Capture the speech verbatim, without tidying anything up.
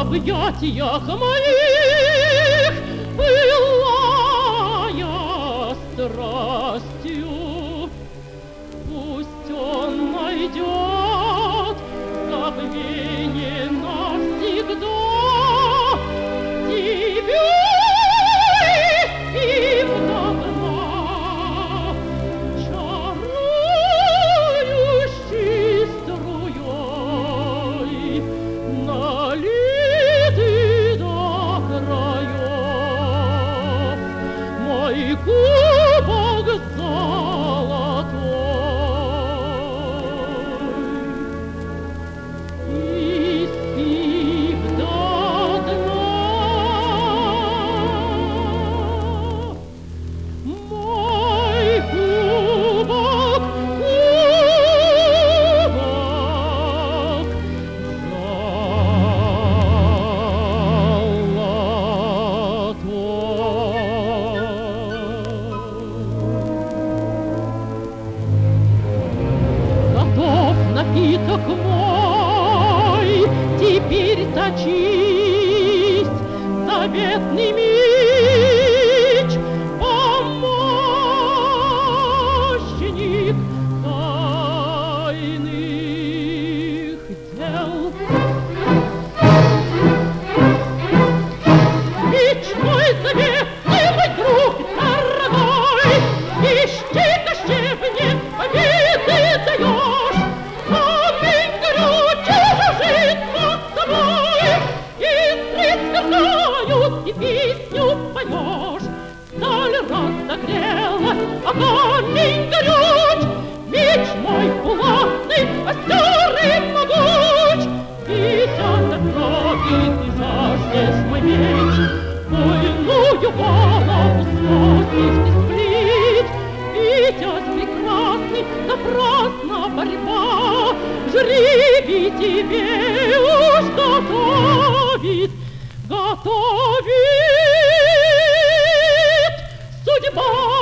объятиях моих пылая страстью. Пусть он найдет забвение навсегда тебя и вдохна, чарующей струей налитый до краев мой кубок золотой. Напиток мой, теперь точись, заветный меч, помощник тайных дел. Меч мой заветный, мой друг дорогой, ищи на щебне победы даешь. И песню поешь, сталь разогрела, а камень горюч, меч мой булатный, остер и могуч. Висят от крови, ты жаждешь мой меч, буйную голову сможешь ты сплить. Витязь прекрасный, напрасна борьба, жребий тебе уж готовит, готовит судьба.